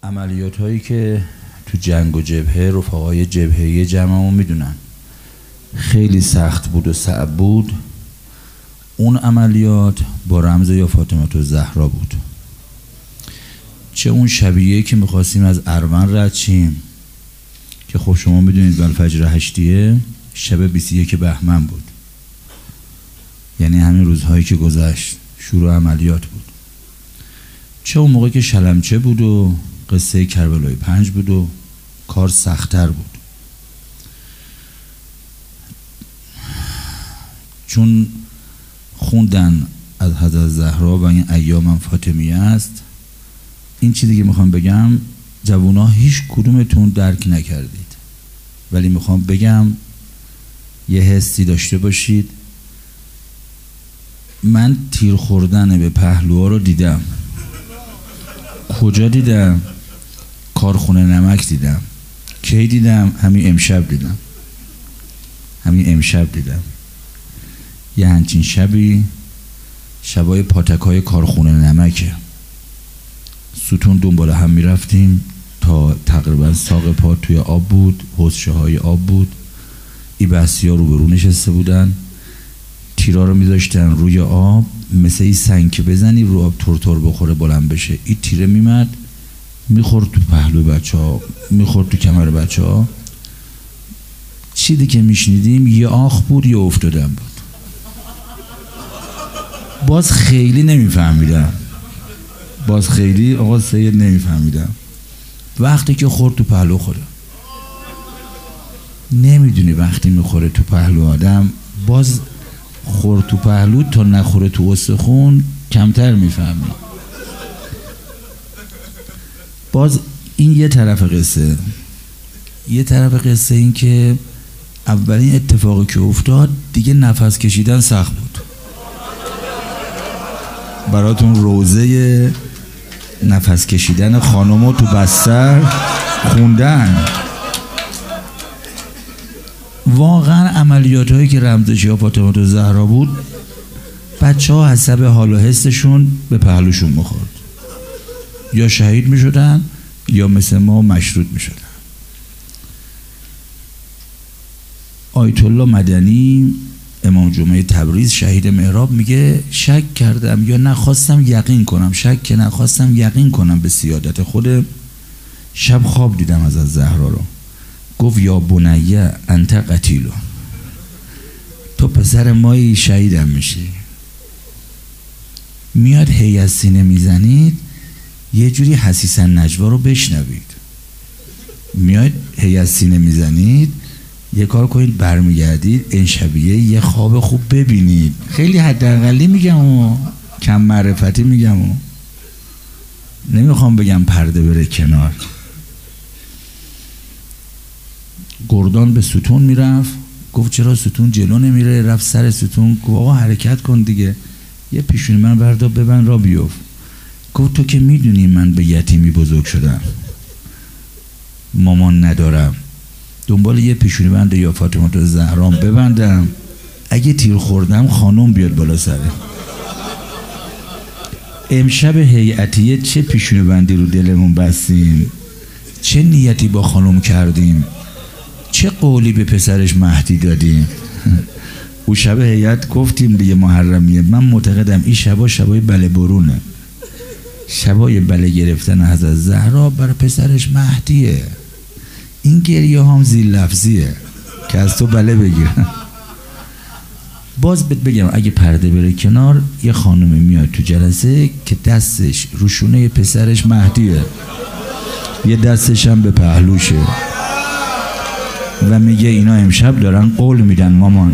عملیات هایی که تو جنگ و جبهه رفقای جبهه‌ای جمعمون میدونن خیلی سخت بود و صعب بود. اون عملیات با رمز یا فاطمه الزهرا بود. چه اون شبیه که میخواستیم از اروند رد شیم که خب شما میدونید بالفجر هشتیه شب 21 بهمن بود، یعنی همین روزهایی که گذشت شروع عملیات بود. چه اون موقع که شلمچه بود و قصه کربلای 5 بود و کار سخت‌تر بود، چون خوندن از حضرت زهرا و این ایام فاطمیه است. این چیزی که میخوام بگم جوونا هیچ کدومتون درک نکردید، ولی میخوام بگم یه حسی داشته باشید. من تیر خوردن به پهلوها رو دیدم. کجا دیدم؟ کارخونه نمک دیدم. کی دیدم؟ همین امشب دیدم. یه همچین شبی شبای پاتکای کارخونه نمکه. ستون دنبال هم میرفتیم تا تقریبا ساق پا توی آب بود، حوضچه های آب بود. ای بحثی ها رو نشسته بودن، تیرا رو میذاشتن روی آب، مثل این سنگ که بزنی رو آب تورتور بخوره بلند بشه. این تیره میمد میخورد تو پهلو بچه ها، میخورد تو کمر بچه ها. چیزی که میشنیدیم یه آخ بود یه افتادن بود. باز خیلی نمیفهمیدم، آقا سید نمیفهمیدم. وقتی که خورد تو پهلو خورد، نمیدونی وقتی میخوره تو پهلو آدم، باز خورد تو پهلو تا نخوره تو استخون کمتر میفهمی. باز این یه طرف قصه این که اولین اتفاقی که افتاد دیگه نفس کشیدن سخت بود. براتون روزه نفس کشیدن خانمو تو بستر خوندن. واقعا عملیات هایی که رمزش یا فاطمه الزهرا بود، بچه ها حسب حال و حسشون به پهلوشون میخورد، یا شهید میشدن یا مثل ما مشروط میشدن. آیت الله مدنی امام جمعه تبریز شهید محراب میگه شک کردم یا نخواستم یقین کنم به سیادت خودم. شب خواب دیدم از زهرا رو. گفت یا بنیه انت قتیلو، تو پسر مایی شهیدم میشی. میاد هی سینه میزنید یه جوری حسیسن نجوا رو بشنوید. یه کار کنید برمیگردید این شبیه یه خواب خوب ببینید. خیلی حداقلی میگم و کم معرفتی میگم و نمیخوام بگم پرده بره کنار. گردان به ستون میرفت، گفت چرا ستون جلو نمیره؟ رفت سر ستون، گفت آقا حرکت کن دیگه، یه پیشونی من بردار ببند را بیفت. گفت تو که میدونی من به یتیمی بزرگ شدم، مامان ندارم، دنبال یه پیشونی بند یا فاطمه الزهرا ببندم، اگه تیر خوردم خانم بیاد بالا سره. امشب هیئتیه چه پیشونی بندی رو دلمون بستیم، چه نیتی با خانم کردیم، چه قولی به پسرش مهدی دادیم. او شب هیئت گفتیم دیگه محرمیه. من معتقدم این شبای بله برونه، شبای بله گرفتن حضرت زهرا برای پسرش مهدیه. این گریه هم زیر لفظیه که از تو بله بگیرن. باز بگم اگه پرده بره کنار، یه خانومی میاد تو جلسه که دستش روشونه پسرش مهدیه، یه دستش هم به پهلوشه و میگه اینا امشب دارن قول میدن مامان.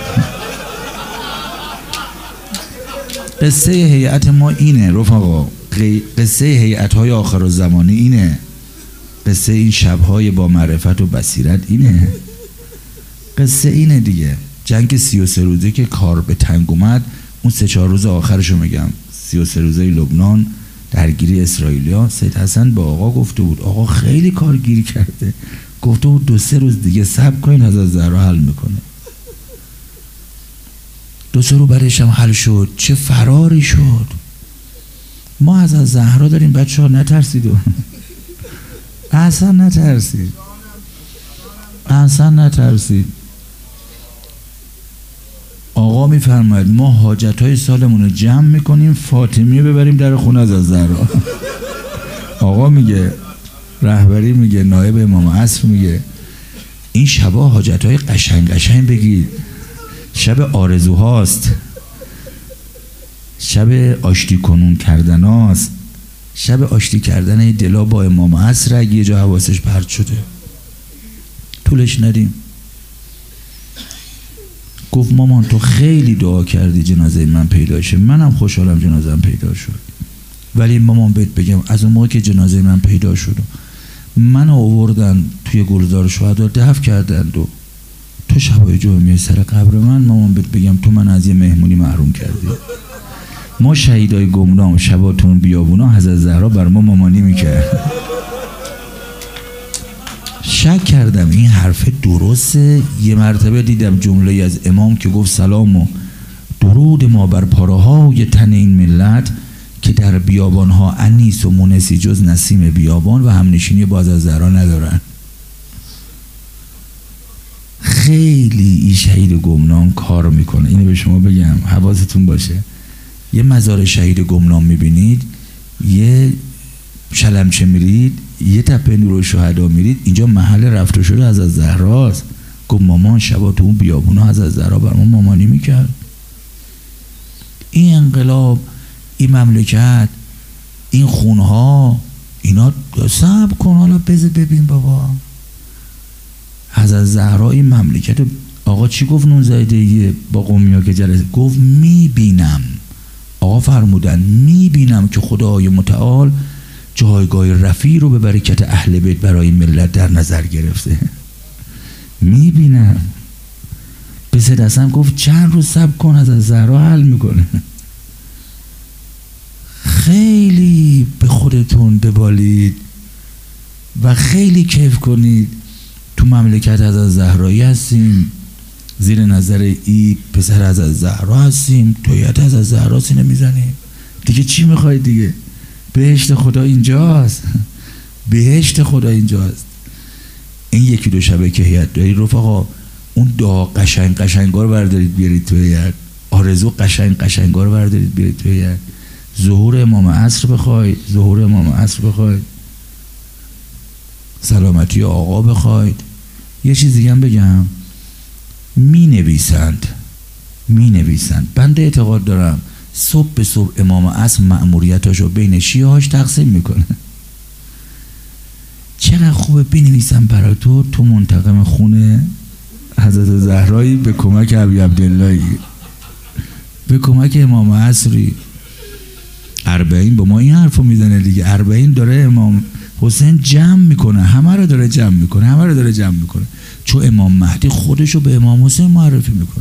قصه هیئت ما اینه رفقا، قصه هیئت‌های آخرالزمانی اینه، قصه این شب‌های با معرفت و بصیرت اینه، قصه اینه دیگه. جنگ 33 روزه که کار به تنگ اومد، اون 3-4 روز آخرشو میگم، 33 روزه لبنان، درگیری اسرائیلیا، سید حسن با آقا گفته بود آقا خیلی کار گیری کرده، گفته بود 2-3 روز دیگه صبر کنین حضرت زهرا حل میکنه. 2-3 روز برایش هم حل شد. چه فراری شد. ما از زهرا داریم بچه ها، نترسید. اصلا نترسید، اصلا نترسید. آقا میفرماید ما حاجتهای سالمون رو جمع میکنیم، فاطمیه ببریم در خونه از زهرا. آقا میگه، رهبری میگه، نایب امام عصر میگه این شبا حاجتهای قشنگ قشنگ بگید، شب آرزوهاست، شب آشتی کنون کردن هاست، شب آشتی کردن دلا با امام عصر. اگه یه جا حواسش پرت شده طولش ندیم. گفت مامان تو خیلی دعا کردی جنازه من پیدا شه، منم خوشحالم جنازه پیدا شد، ولی مامان بهت بگم از اون موقع که جنازه من پیدا شد من آوردن توی گلزار شهدا دفن کردن و تو شبای جمعه سر قبر من، مامان بهت بگم تو من از یه مهمونی محروم کردی. ما شهیدای گمنام شباتون بیابونا حضرت زهرا بر ما مامانی میکرد. شک کردم این حرف درسته. یه مرتبه دیدم جمله از امام که گفت سلام و درود ما بر پاراهای تن این ملت که در بیابانها انیس و مونسی جز نسیم بیابان و همنشینی باز از زهرا ندارن. خیلی این شهید گمنام کار میکنه. اینو به شما بگم حواستون باشه. یه مزار شهید گمنام میبینید، یه شلمچه میرید، یه تپه نور شهدا میرید، اینجا محل رفت و شده از زهراست. گفت مامان شبا تو اون بیابونا از زهرا بر ما مامانی میکرد. این انقلاب، این مملکت، این خونها، اینا صبر کن حالا بذار ببین بابا. حضرت زهرا این مملکت. آقا چی گفت نونزایده‌ای با قومیا که جلسه گفت میبینم. آقا فرمودن میبینم که خدای متعال جایگاه رفیع رو به برکت اهل بیت برای ملت در نظر گرفته. میبینم. به سدستم گفت چند روز صبر کن از زهرا حل میکنه. خیلی به خودتون ببالید و خیلی کیف کنید. تو مملکت از زهرایی هستیم، زیر نظر ای پسر از زهرا هستیم، تویت از زهرا سینه میزنیم. دیگه چی میخواید دیگه؟ بهشت خدا اینجاست. بهشت خدا اینجاست. این یکی دو شبه که هیئت دارید رفقا، اون دعا قشنگ قشنگا رو بردارید بیارید تو هیئت، آرزو قشنگ قشنگا رو بردارید بیارید تو هیئت. ظهور امام عصر بخواید، ظهور امام عصر بخواید، سلامتی آقا بخواید. یه چیز دیگه هم بگم، می نویسند. بنده اعتقاد دارم صبح به صبح امام عصر مأموریتاشو بین شیعهاش تقسیم میکنه. چقدر خوبه بنویسم برای تو منتقم خونه حضرت زهرایی به کمک ابی عبداللهی، به کمک امام عصری. 40 با ما این حرفو میزنه دیگه. 40 داره امام حسین جمع میکنه، همه رو داره جمع میکنه، چون امام مهدی خودشو به امام حسین معرفی میکنه.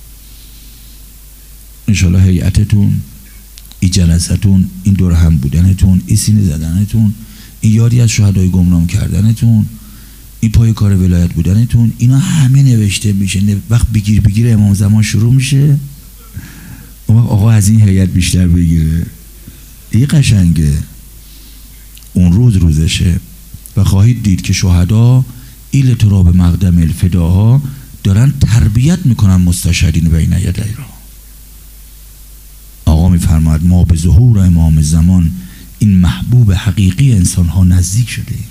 انشالله هیئتتون، این جلستون، این دور هم بودنتون، این سینه زدنتون، این یادی از شهدای گمنام کردنتون، این پای کار ولایت بودنتون، اینا همه نوشته میشه. وقت بگیر امام زمان شروع میشه، اون وقت آقا از این هیئت بیشتر بگیره. این قشنگه. اون روز روزشه و خواهید دید که شهدا ایل تراب مقدم الفداها دارن تربیت میکنن مستشهدین بین یدی را. آقا میفرماید ما به ظهور امام زمان این محبوب حقیقی انسان ها نزدیک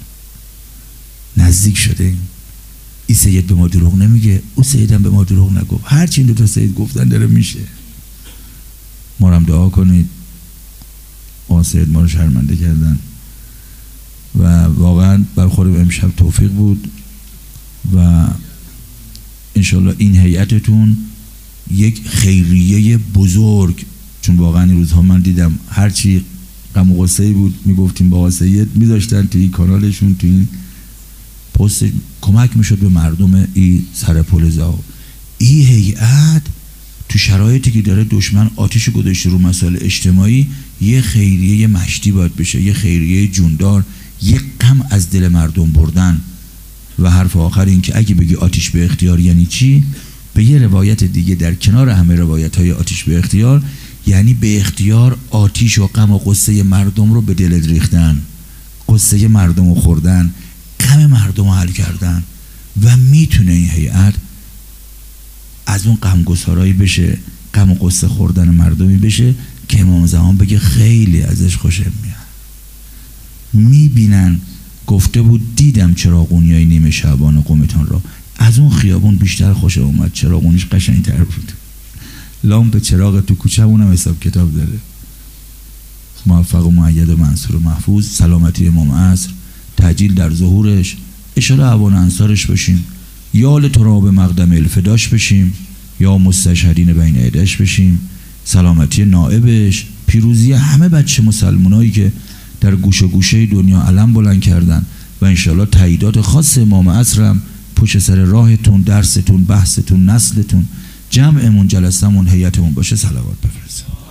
شده. این سید به ما دروغ نمیگه، او سیدم به ما دروغ نگفت. هرچی این دو تا سید گفتن داره میشه. ما رو هم دعا کنید. آقا سید ما رو شرمنده کردن و واقعا برخورد امشب توفیق بود و انشالله این هیئتتون یک خیریه بزرگ، چون واقعا این روزها من دیدم هرچی غم و غصه‌ای بود میگفتیم با آقا سید میذاشتن توی این کانالشون، توی این پست، کمک میشد به مردم این سر پل زاو. این هیئت تو شرایطی که داره دشمن آتش گذاشته رو مسائل اجتماعی، یه خیریه مشتی باید بشه، یه خیریه جوندار، یه غم از دل مردم بردن. و حرف آخر این که اگه بگی آتش به اختیار یعنی چی، به یه روایت دیگه در کنار همه روایت‌های آتش به اختیار، یعنی به اختیار آتش و غم و غصه مردم رو به دلت ریختن، غصه مردم رو خوردن، غم مردم رو حل کردن و میتونه این هیئت از اون غمگسارایی بشه، غم و غصه خوردن مردمی بشه که امام زمان بگه خیلی ازش خوشم میاد. میبینن گفته بود دیدم چراغونیای نیمه شعبان قمتان را، از اون خیابون بیشتر خوشم اومد، چراغونیش قشنگ‌تر بود. لامپ چراغ تو کوچه‌مونم حساب کتاب داره. موفق و مؤید و منصور و محفوظ، سلامتی امام عصر، تعجیل در ظهورش، اشاره اوان انصارش بشیم، یا لتراب مقدم الفداش بشیم، یا مستشهدین بین عدش بشیم، سلامتی نائبش، پیروزی همه بچه مسلمانایی که در گوشه گوشه دنیا علم بلند کردن و انشالله تاییدات خاص امام عصر هم پشت سر راهتون، درستون، بحثتون، نسلتون، جمعمون، جلسمون، هیئتمون باشه. صلوات بفرستید.